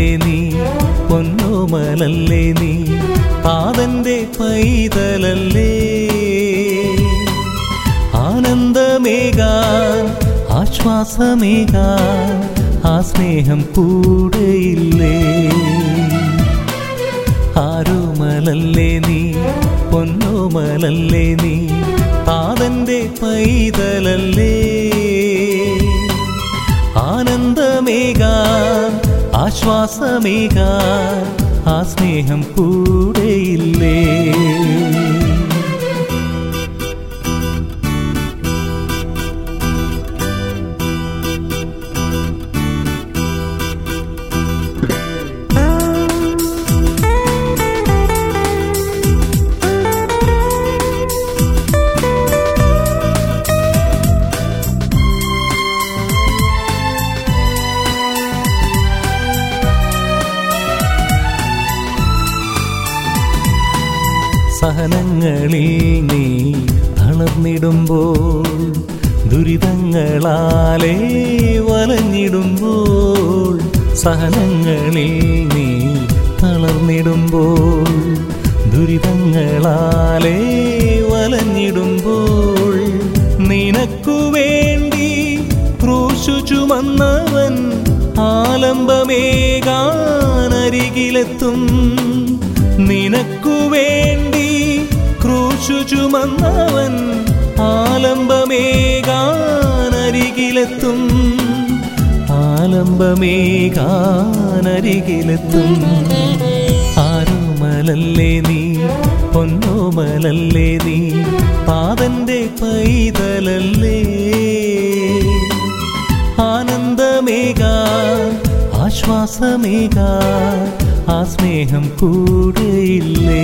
നീ പൊന്നോമലല്ലേ നീ താതന്റെ പൈതലല്ലേ ആനന്ദമേകാൻ ആശ്വാസമേകാൻ ആ സ്നേഹം കൂടെയില്ലേ ആരോമലല്ലേ നീ പൊന്നോമലല്ലേ നീ താതന്റെ പൈതലല്ലേ ആനന്ദമേകാൻ ആശ്വാസമേകാൻ ആ സ്നേഹം കൂടെയില്ലേ സഹനങ്ങളിൽ നീ തളർന്നിടുമ്പോൾ ദുരിതങ്ങളാലേ വലഞ്ഞിടുമ്പോൾ സഹനങ്ങളിൽ നീ തളർന്നിടുമ്പോൾ ദുരിതങ്ങളാലേ വലഞ്ഞിടുമ്പോൾ നിനക്കു വേണ്ടി ക്രൂശു ചുമന്നവൻ ആലംബമേകാനരികിലെത്തും നിനക്കു വേണ്ടി ക്രൂശു ചുമന്നവൻ ആലംബമേകാനരികിലെത്തും ആലംബമേകാനരികിലെത്തും ആരോമലല്ലേ നീ പൊന്നോമലല്ലേ നീ താതന്റെ പൈതലല്ലേ ആനന്ദമേകാൻ ആശ്വാസമേകാൻ ആ സ്നേഹം കൂടെയില്ലേ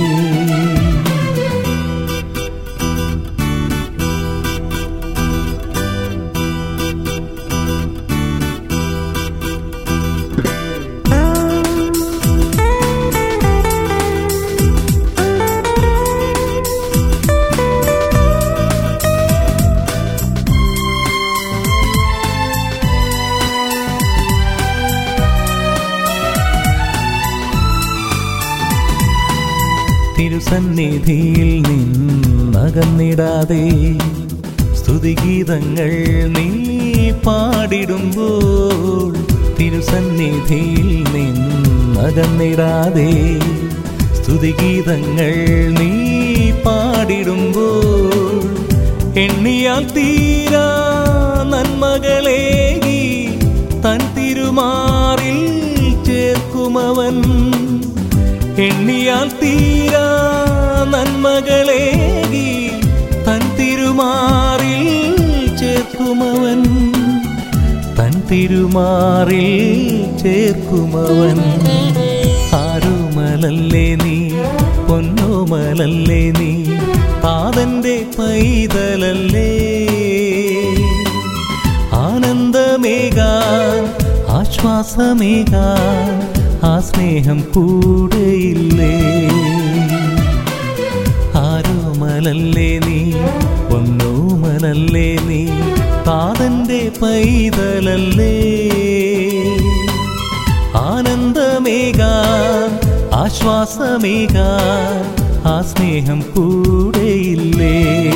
തിരുസന്നിധിയിൽ നിന്നകന്നിടാതെ സ്തുതിഗീതങ്ങൾ നീ പാടിടുമ്പോൾ തിരുസന്നിധിയിൽ നിന്നകന്നിടാതെ സ്തുതിഗീതങ്ങൾ നീ പാടിടുമ്പോൾ എണ്ണിയാൽ തീരാ നന്മകളേകി തൻ തിരുമാറിൽ ചേർക്കുമവൻ എണ്ണിയാൽ തീരാ നന്മകളേകി തൻ തിരുമാറിൽ ചേർക്കുമവൻ തൻ തിരുമാറിൽ ചേർക്കുമവൻ ആരോമലല്ലേ നീ പൊന്നോമലല്ലേ നീ താതന്റെ പൈതലല്ലേ ആനന്ദമേകാൻ ആശ്വാസമേകാൻ ആ സ്നേഹം കൂടെയില്ലേ ആരോമലല്ലേ നീ പൊന്നോമലല്ലേ നീ താതന്റെ പൈതലല്ലേ ആനന്ദമേകാൻ ആശ്വാസമേകാൻ ആ സ്നേഹം കൂടെയില്ലേ